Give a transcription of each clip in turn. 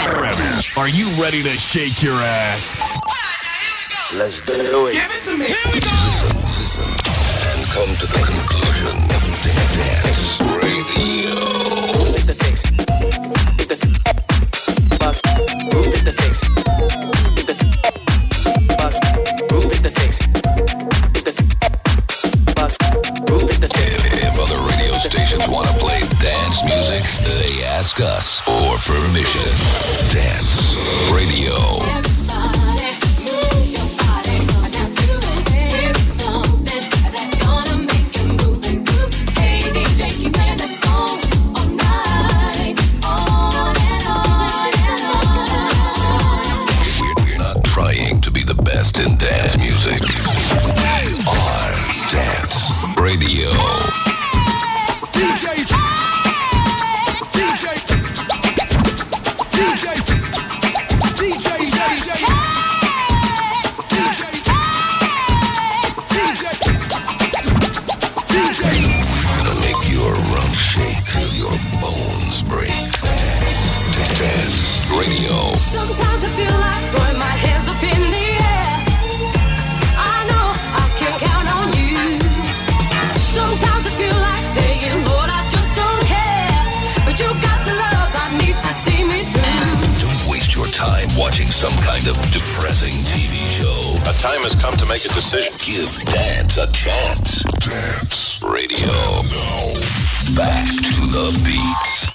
Are you ready to shake your ass? Let's do it. Give it to me. Here we go. Listen, and come to the conclusion. Dance Radio. Who is the fix? Is the bus? Who is the fix? Is the bus? Who is the fix? Is the bus? Who is the fix? If other radio stations want to play dance music, they ask us for permission. Dance Radio. In dance music on Dance Radio. DJ Gonna make your rump shake till your bones break. Dance Radio. Sometimes I feel like throwing my hands up in the air. I know I can count on you. Sometimes I feel like saying, Lord, I just don't care. But you got the love I need to see me through. Don't waste your time watching some kind of depressing TV show. A time has come to make a decision. Give dance a chance. Dance Radio. Now, back to the beats.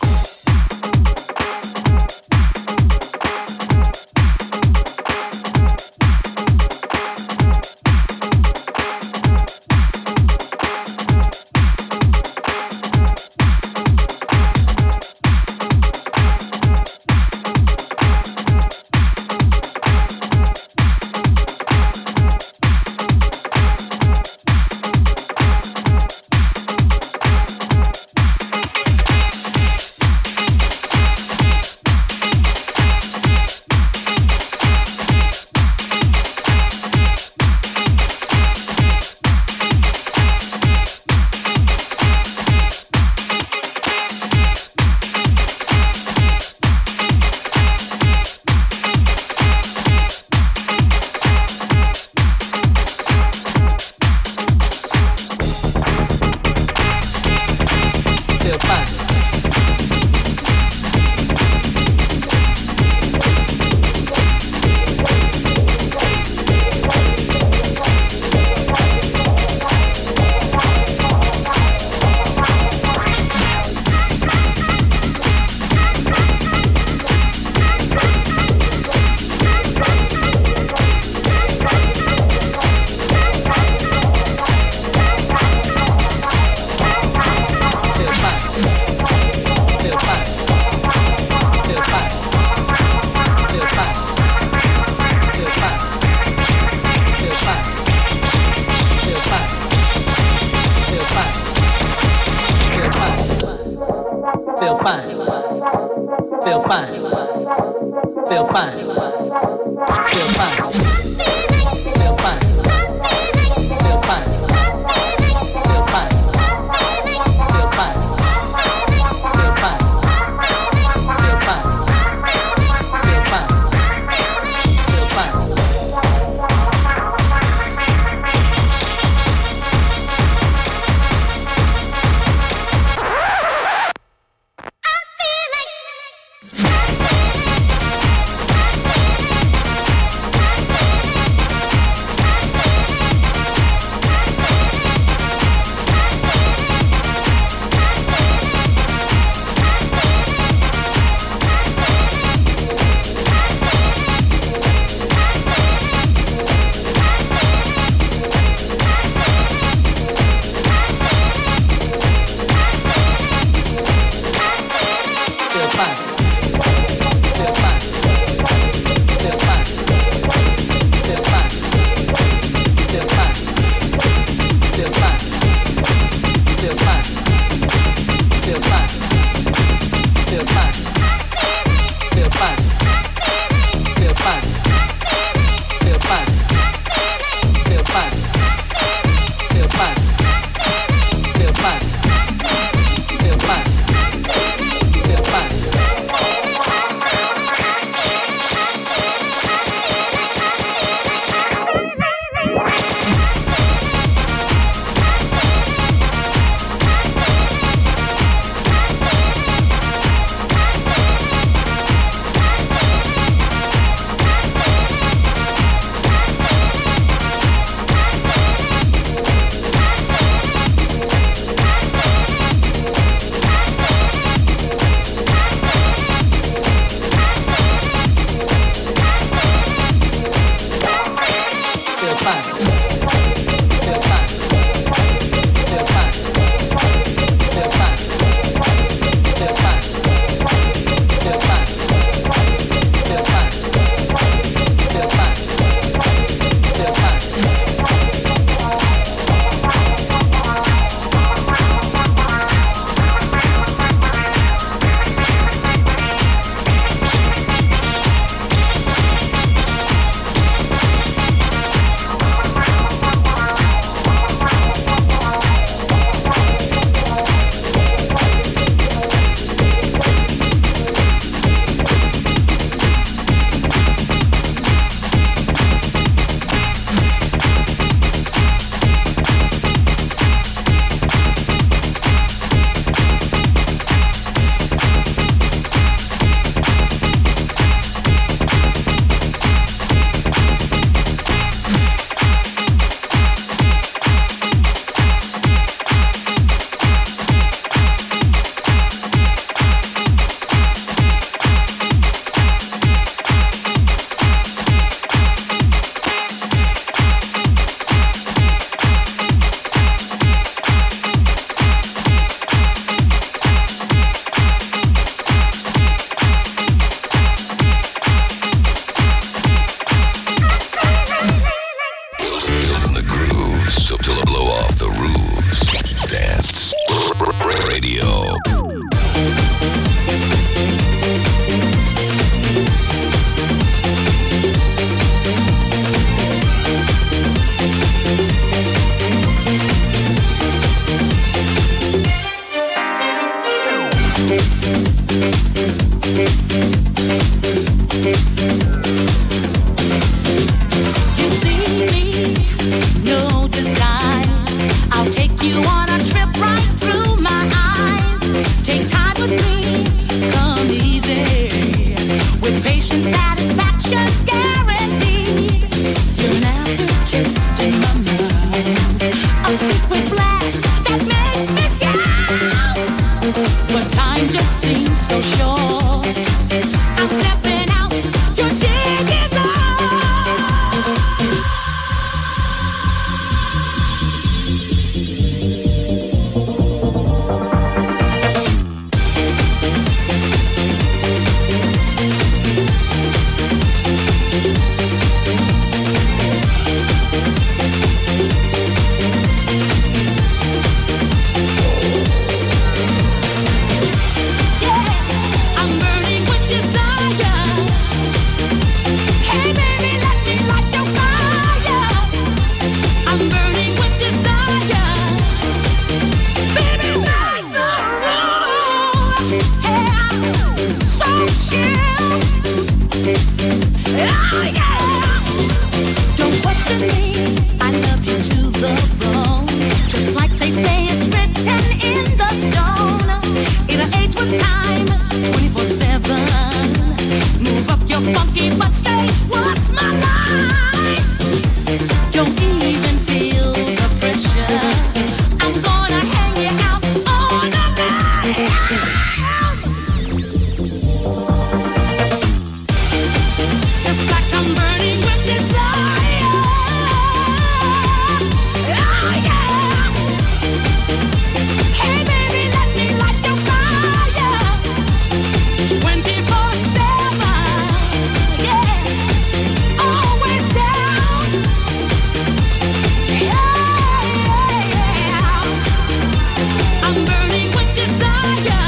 Move up your funky butt, say, what's my life? Don't even feel the pressure. I'm gonna hang you out all night. Just like I'm burning with desire. Oh yeah. Hey baby, let me light your fire. 24/7. Yeah. Always down. Yeah. I'm burning with desire.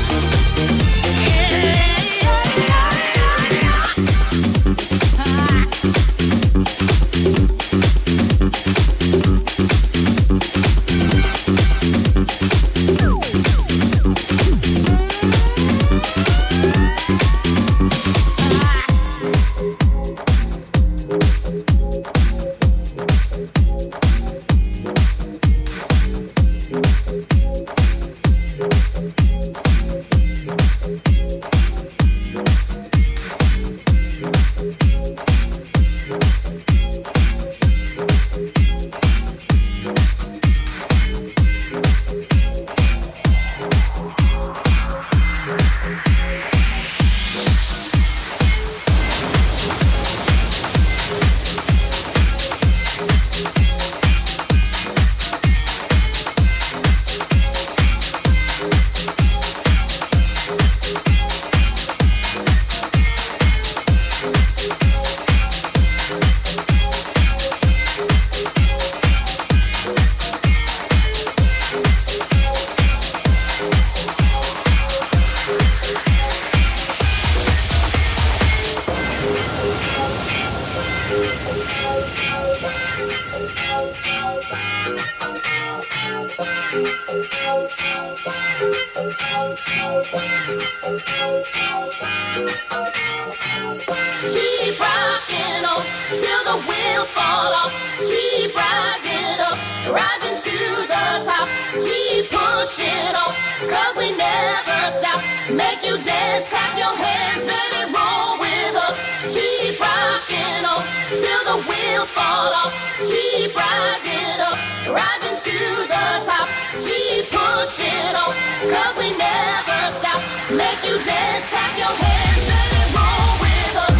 Keep rocking on till the wheels fall off. Keep rising up, rising to the top. Keep pushing on, 'cause we never stop. Make you dance, clap your hands, baby, roll with us. Keep rocking on till the wheels fall off. Keep rising up, rising to the top. Keep pushing on, 'cause we never stop. Make you dance, clap your hands, baby, roll with us.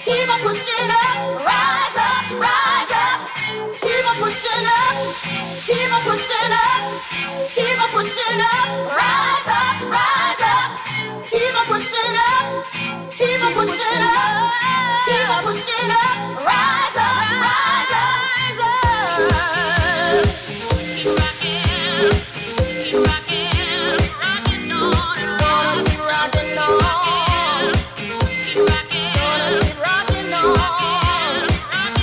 keep on pushing up, rise up, rise up. Keep on pushing up, keep on pushing up, keep on pushing up, rise up, rise up. Keep on pushing up, keep on pushing up, keep on pushing up, rise up, rise up, rise up. Keep rocking, keep rocking, rocking on and on, keep rocking on, keep rocking, keep rocking on, rocking.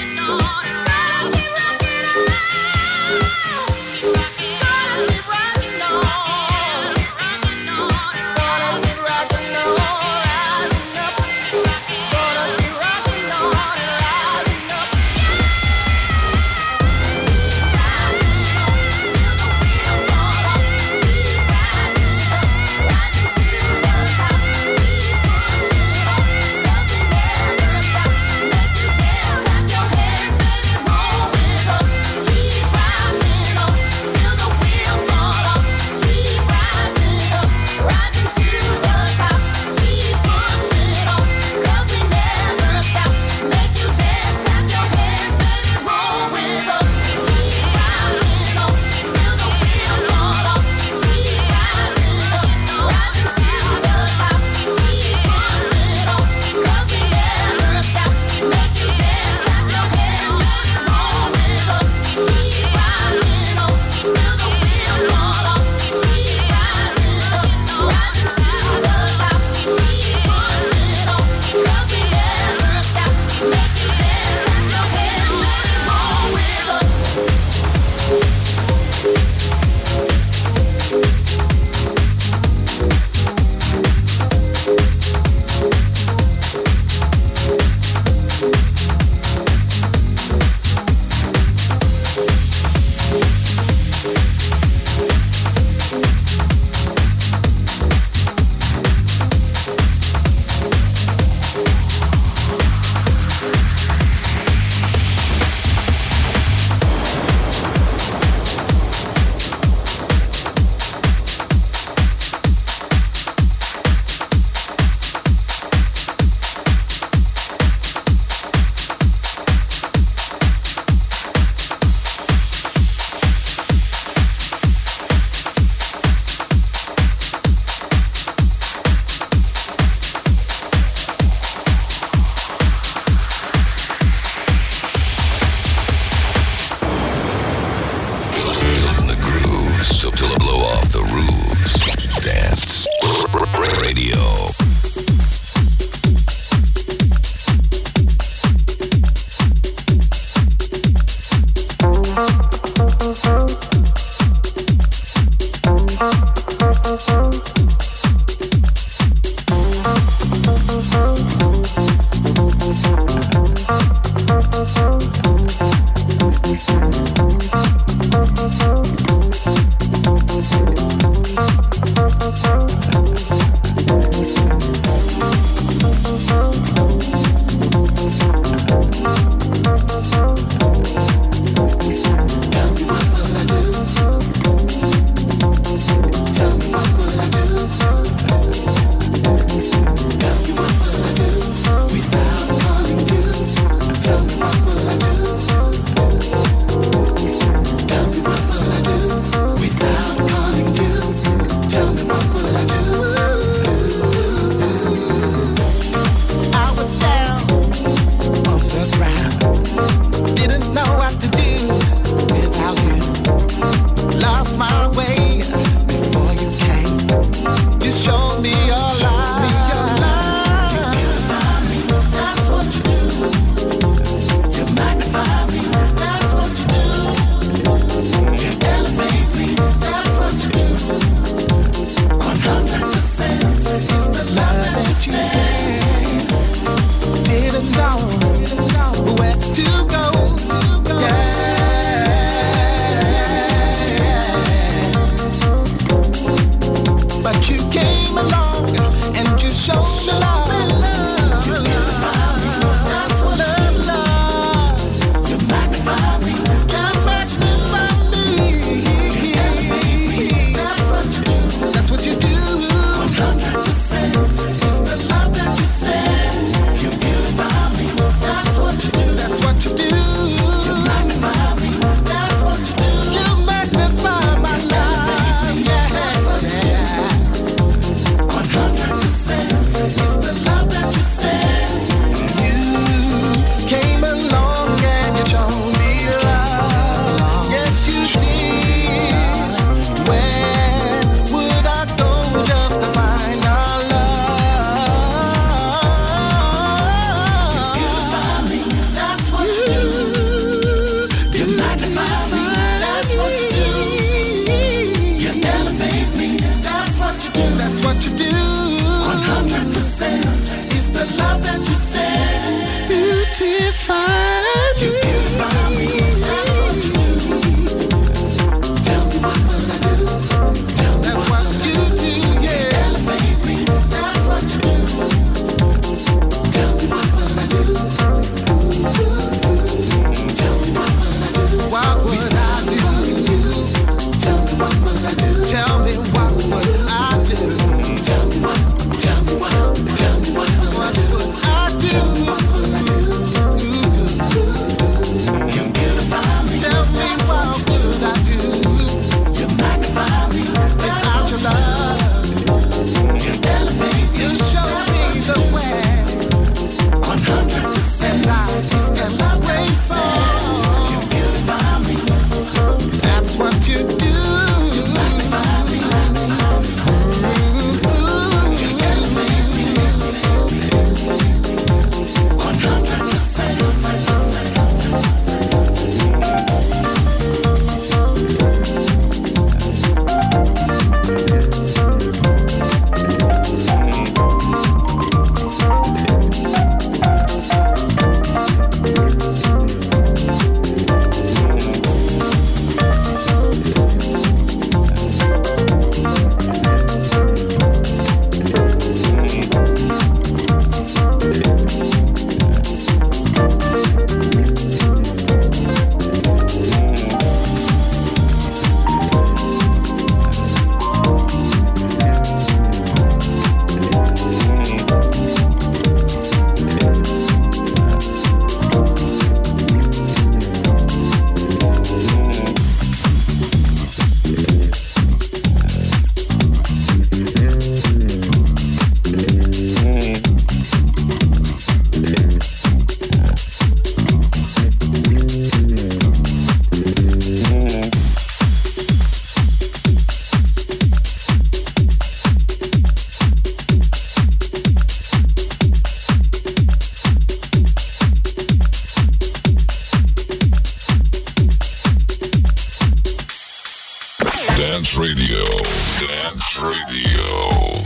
Dance Radio. Dance Radio.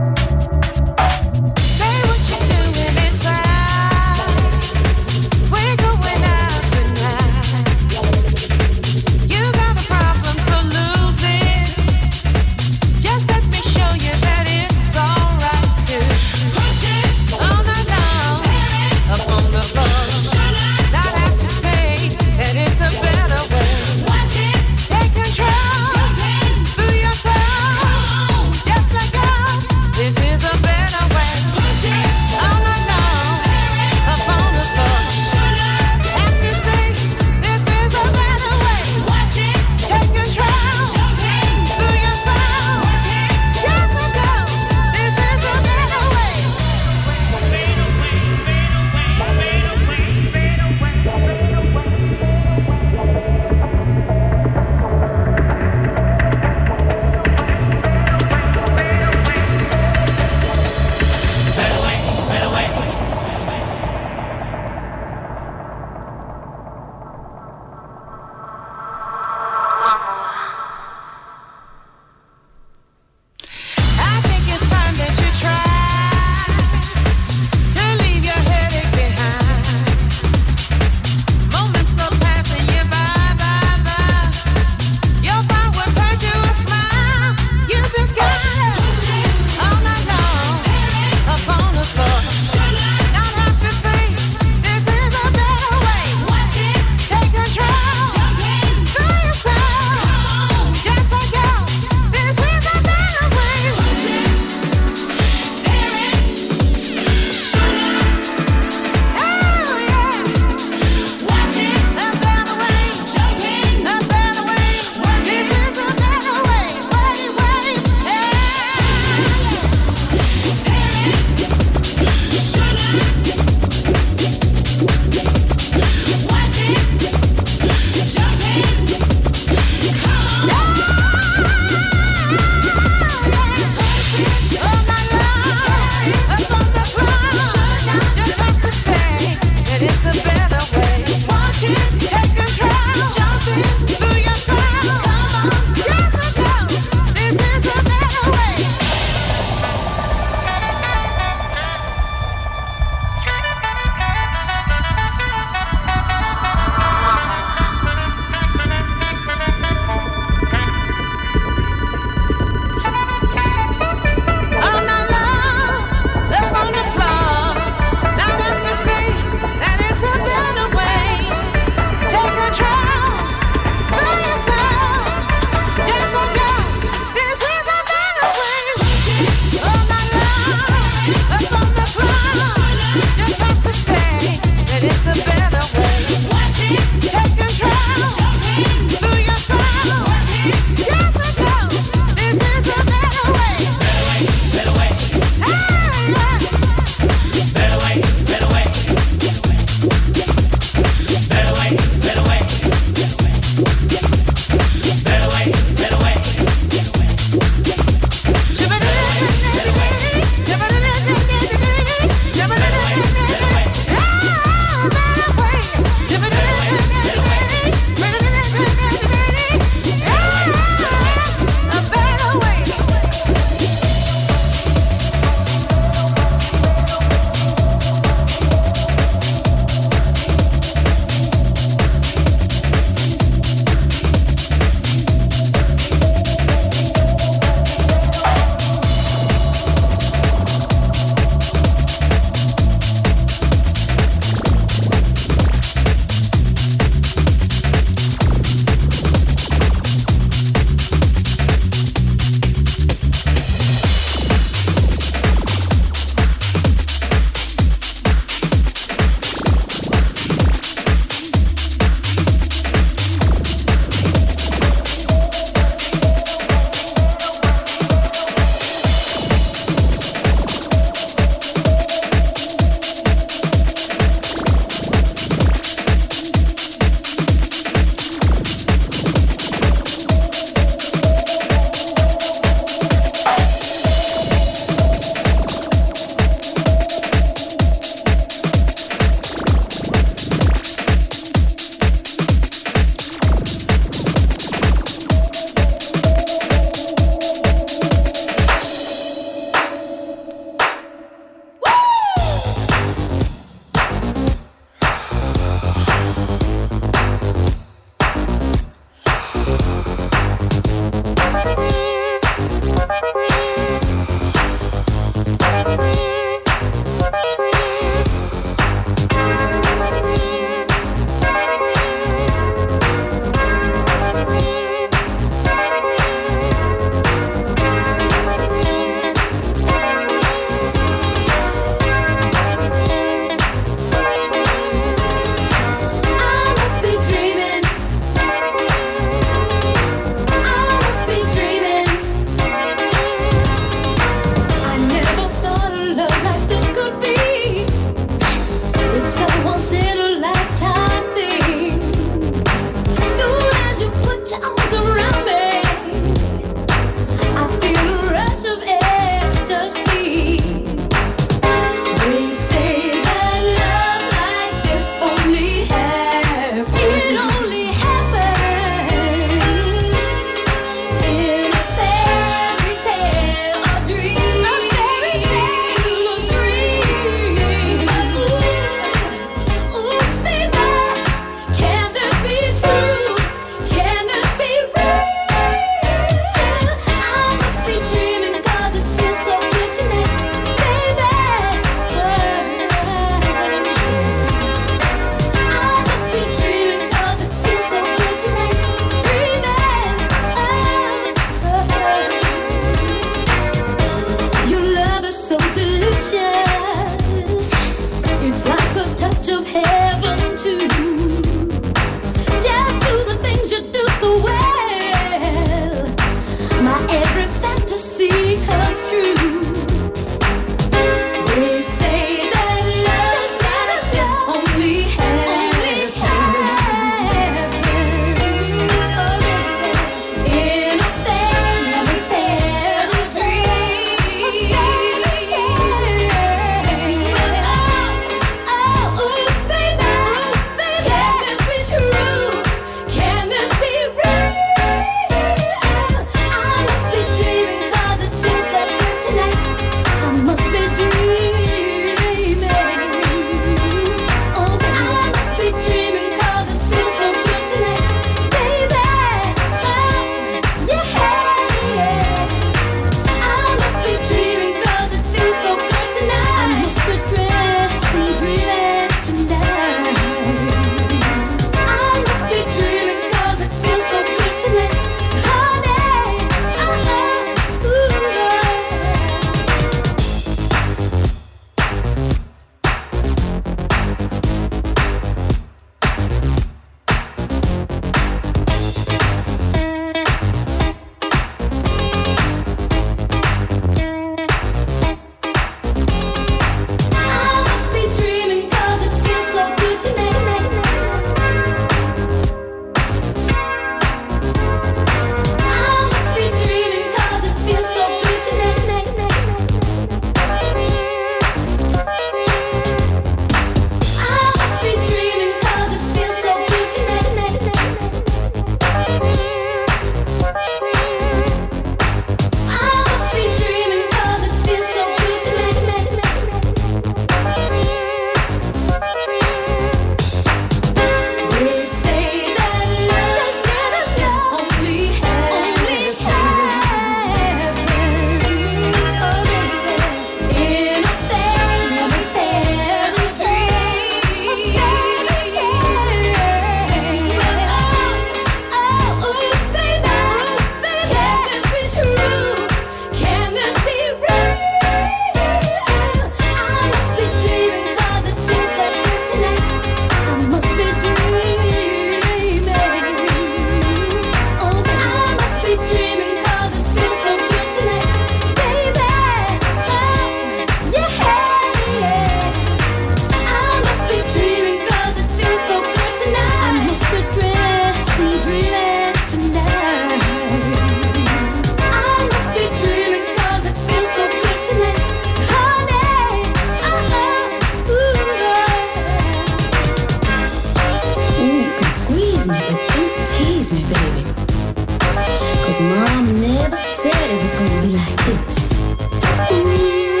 never said it was gonna be like this. Ooh.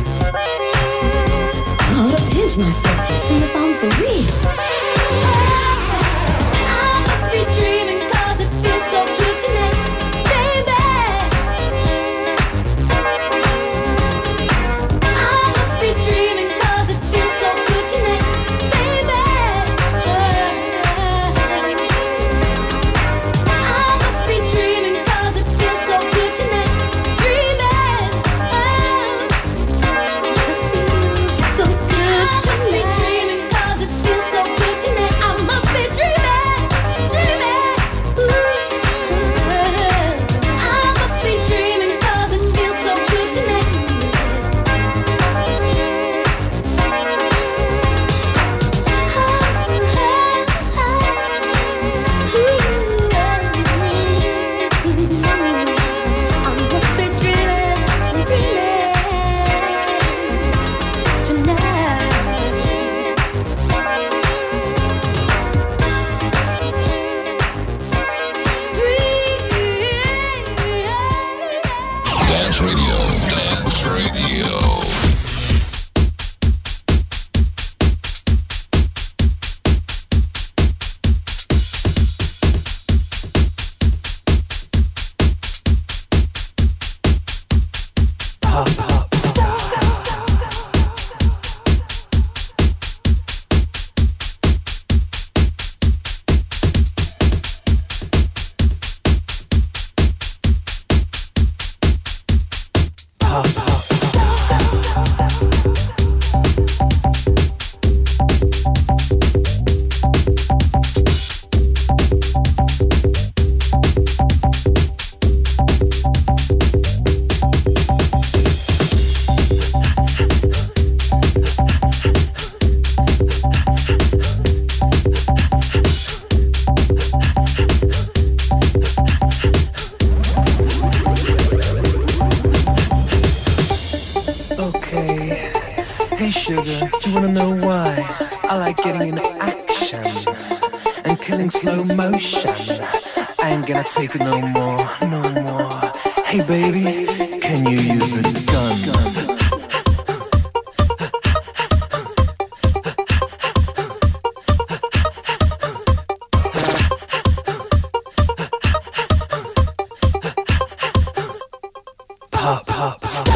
I ought to pinch myself and see if I'm for real. I must be dreaming 'cause it feels so good tonight, baby. I must be dreaming 'cause it feels so good tonight, baby. I must be dreaming 'cause it feels so good tonight, dreaming. So good. I must be dreaming 'cause it feels so good tonight. I must be dreaming, dreaming. I must be dreaming 'cause it feels so good tonight. I must be dreaming, dreaming tonight. Dance Radio. Dance Radio. Okay. Hey sugar, do you wanna know why? I like getting into action and killing slow motion. I ain't gonna take it no more, no more. Hey baby, can you use a gun? Pop, pop, pop.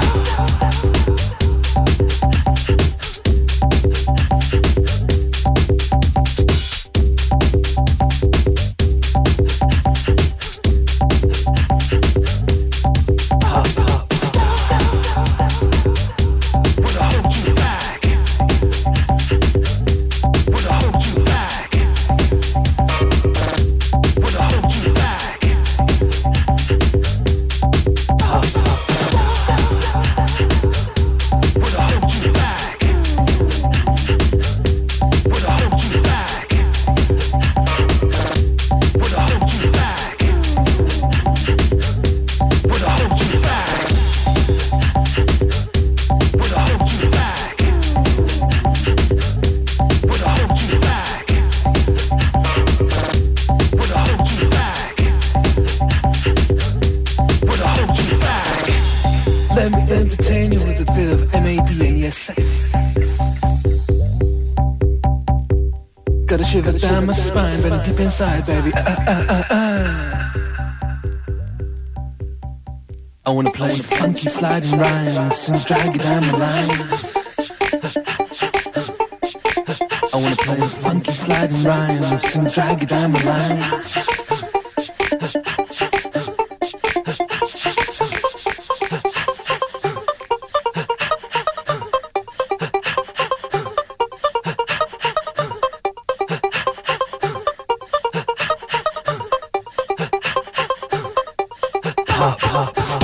Let me entertain you with a bit of MADASS. Got a shiver down my spine, but deep inside, baby. I wanna play funky sliding rhymes and drag you down the lines. I wanna play funky sliding rhymes and drag you down the lines. Pop, pop, pop.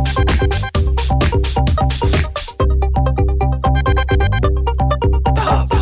Pop.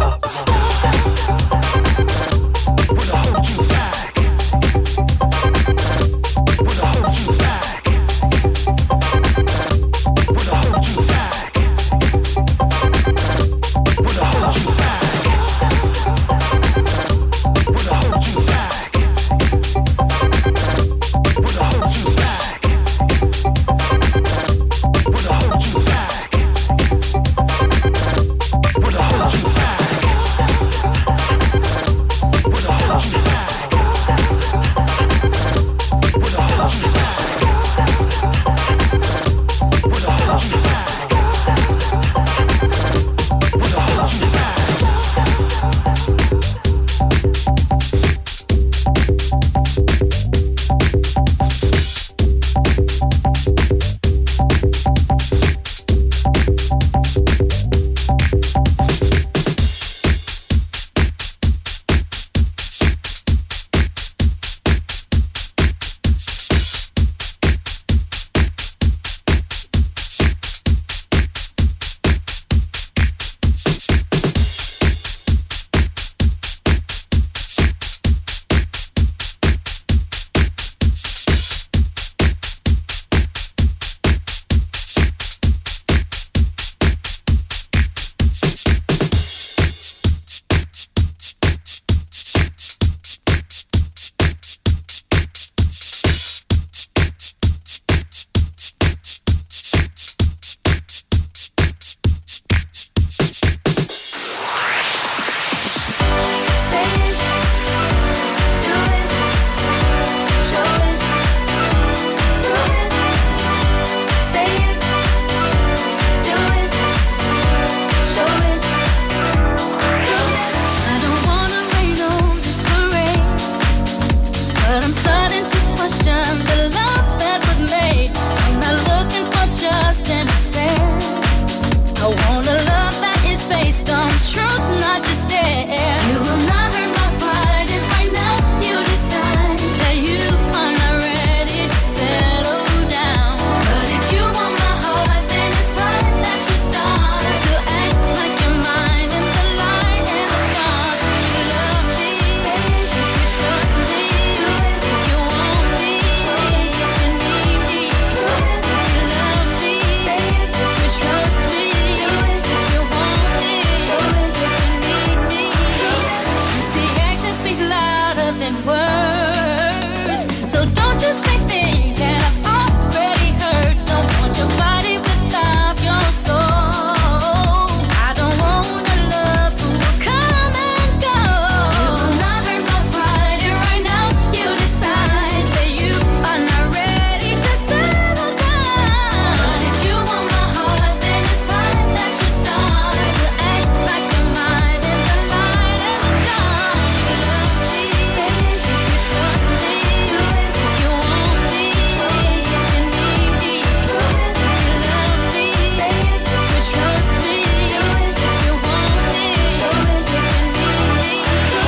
truth, not just dare. You will not hurt my pride if right now you decide that you are not ready to settle down. But if you want my heart, then it's time that you start to act like you're mine in the light and the dark. You love me, you trust me, if you want me, if you need me. You love me, you trust me, if you want me, if you need me. You see, action speaks louder than words, so don't just say things that I've already heard. Don't want your body without your soul. I don't want a love who will come and go. You will not hurt my pride, and right now you decide that you are not ready to settle down. But if you want my heart, then it's time that you start to act like you're mine in the light and the dark. You love me, you trust me, if you want me, if you need me. You love me, you trust me, if you want me, if you need me.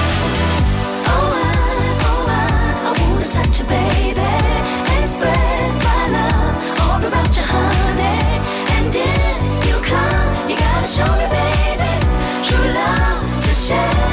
Oh, I wanna touch you, baby, and spread my love all around you, honey. And if you come, you gotta show me, baby, true love to share.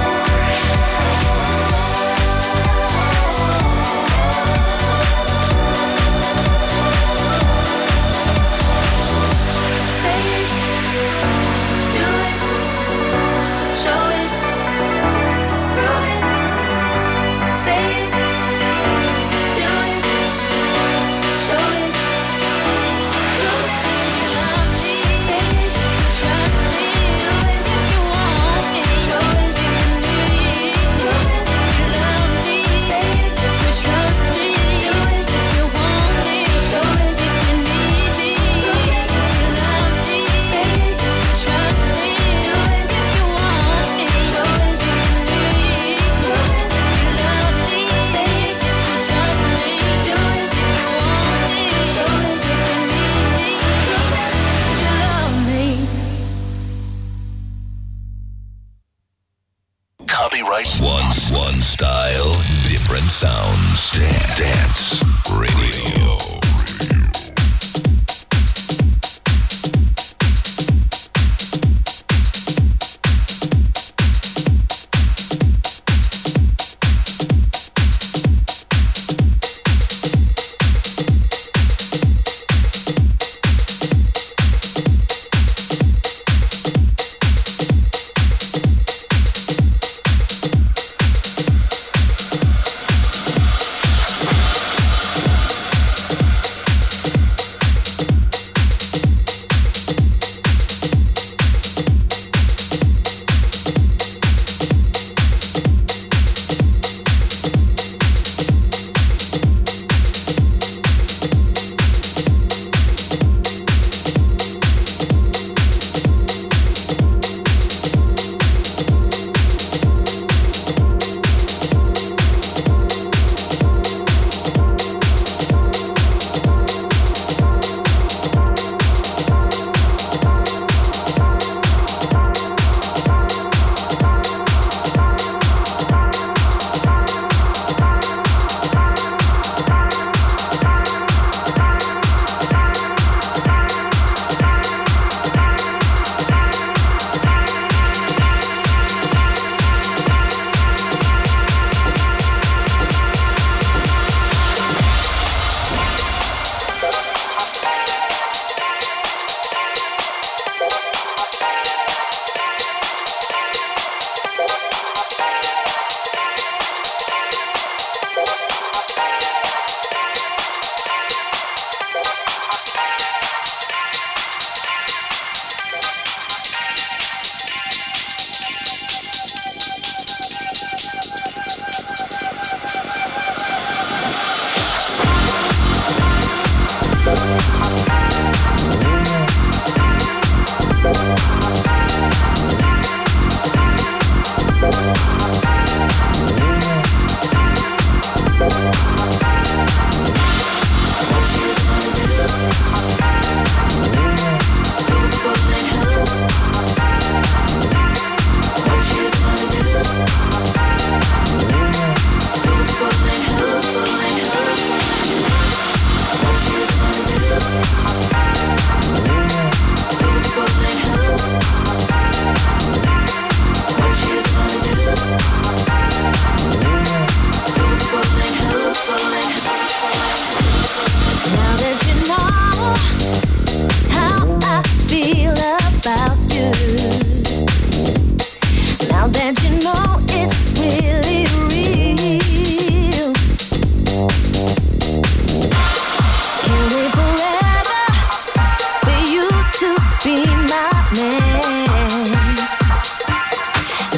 Say it, do it, show it, prove it. Say it, do it, show it, do it. You love me, you trust me, if you want me, show it, if you need me. You love me, you trust me, if you want me, show it, if you need me. You love me, you trust me, if you want me, show it, if you need me. You love me, you trust me, if you want me, show it, if you need me. You love me. Copyright one style, different sounds. Dance Radio.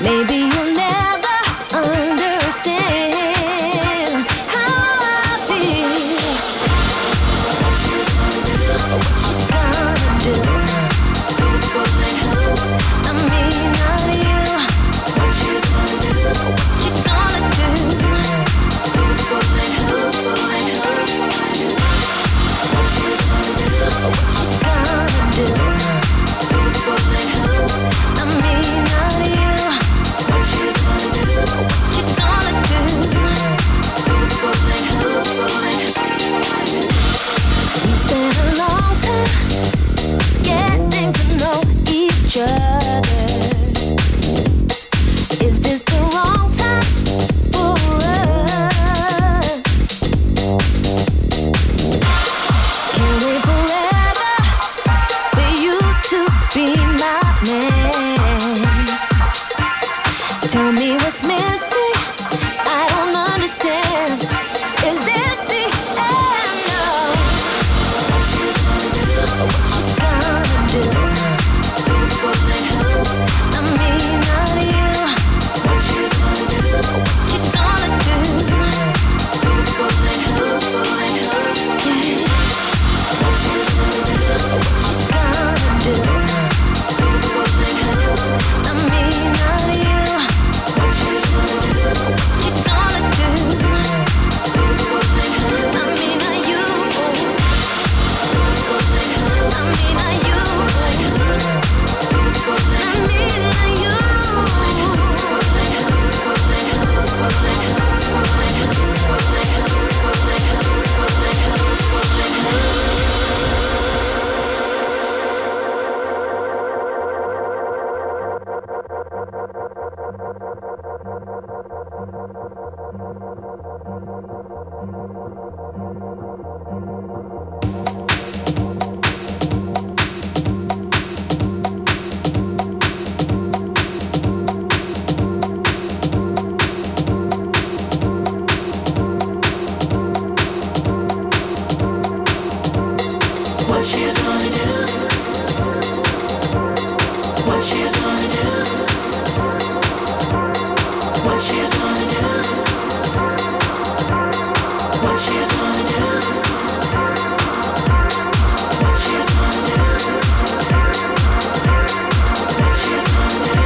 Maybe you'll never understand how I feel. What you gonna do? Who's falling who? I mean, not you. What you gonna do? What you gonna do? Who's falling who? Falling who? What you gonna do? What you gonna do? Who's falling who? I mean, not you. What you gonna do? What you gonna do? Who's falling who? Falling who? We spent a long time getting to know each other. Is this the wrong time for us? Can't wait forever for you to be my man. Tell me what's missing, I don't understand. Is this the end? No. What you gonna do? What you gonna do? Who's falling who? I mean, not you. What you gonna do? What you gonna do? Who's falling who? Falling who? Yeah. What you gonna do? What you gonna do? Who's falling who? I mean, not you. What you gonna do? What you gonna do? Who's falling who? I mean, not you. Who's falling who? I mean, not you. Who's falling who? I mean, not you. Who's falling who? Who's falling who? Who's falling who? Who's falling who? Who's falling who? Who's falling who? Who's falling who? Who's falling who? What you gonna do? What you gonna do? What you gonna do? What you gonna do? What you gonna do? What you gonna do?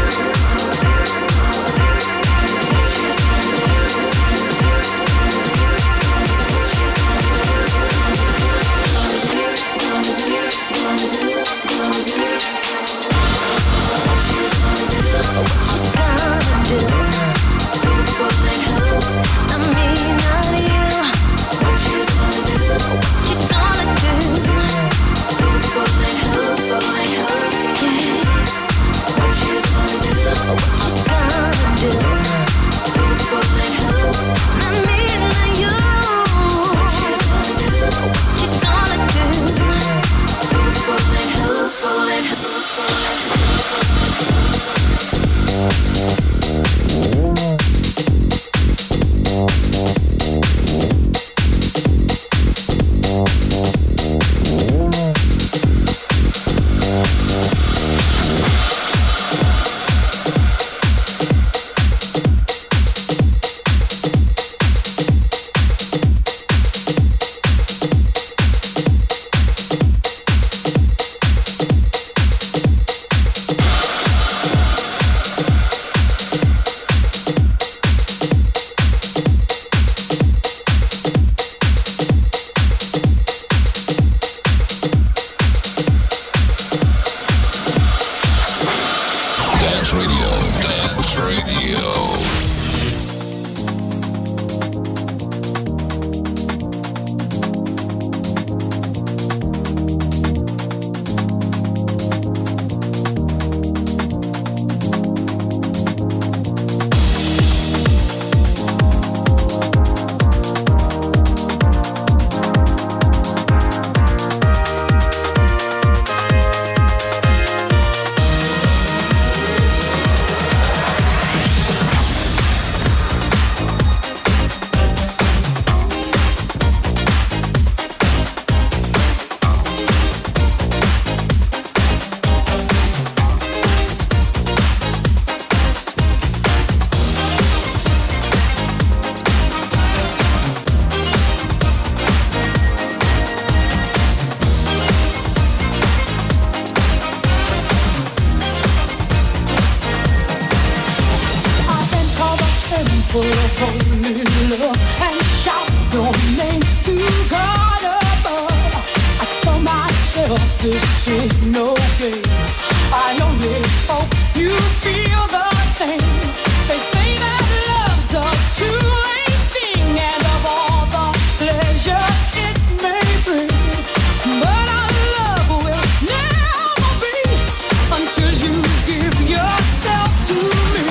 full of holy love and shout your name to God above. I tell myself this is no game. I only hope you feel the same. They say that love's a two-way thing, and of all the pleasure it may bring, but our love will never be until you give yourself to me.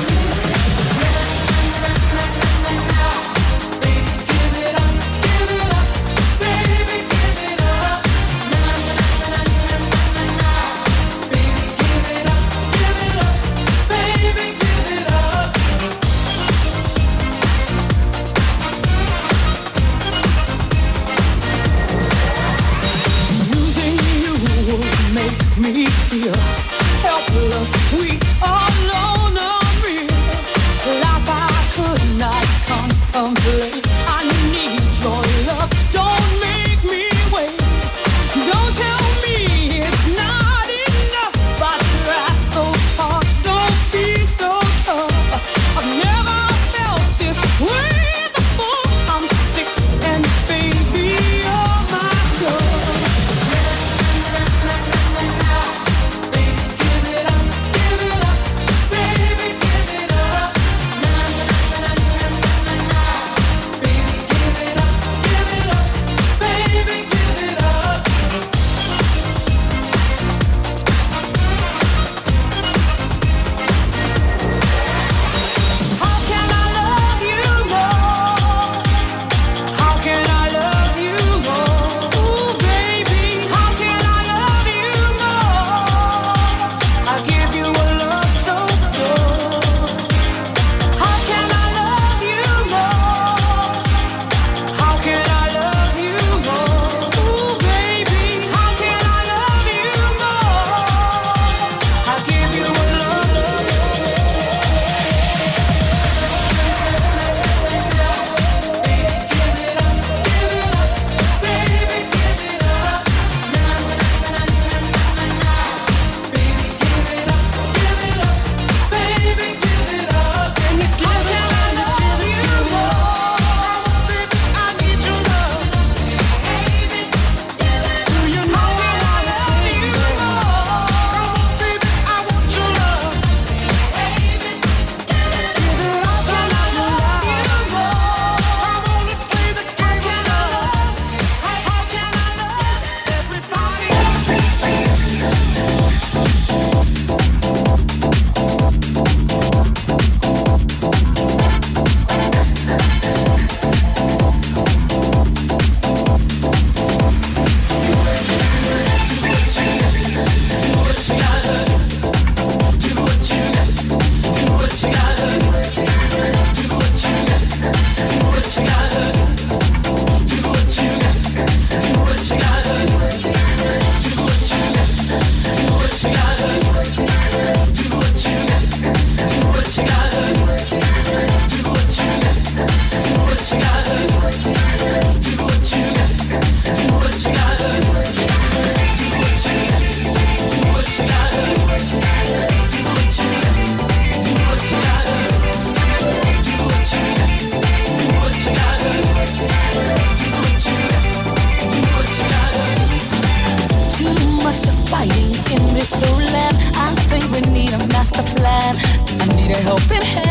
Baby, give it up, baby, give it up. Baby, give it up, baby, give it up. Losing you would make me feel helpless, weak, alone, unreal. Life I could not contemplate. I need your love. Don't make me wait. Don't tell me it's not enough. I try so hard. Don't be so tough. I've never felt this way before. I'm sick and baby, you're my love. Baby, give it up, baby, give it up. Baby, give it up, baby, give it up. How can I love you more? How can I love you more? Ooh, baby, how can I love you more? I give you a love so pure. How can I love you more? How can I love you more? Ooh, baby, how can I love you more? I give you a love. Too much of fighting in this old land. I think we need a master plan. I need a helping hand.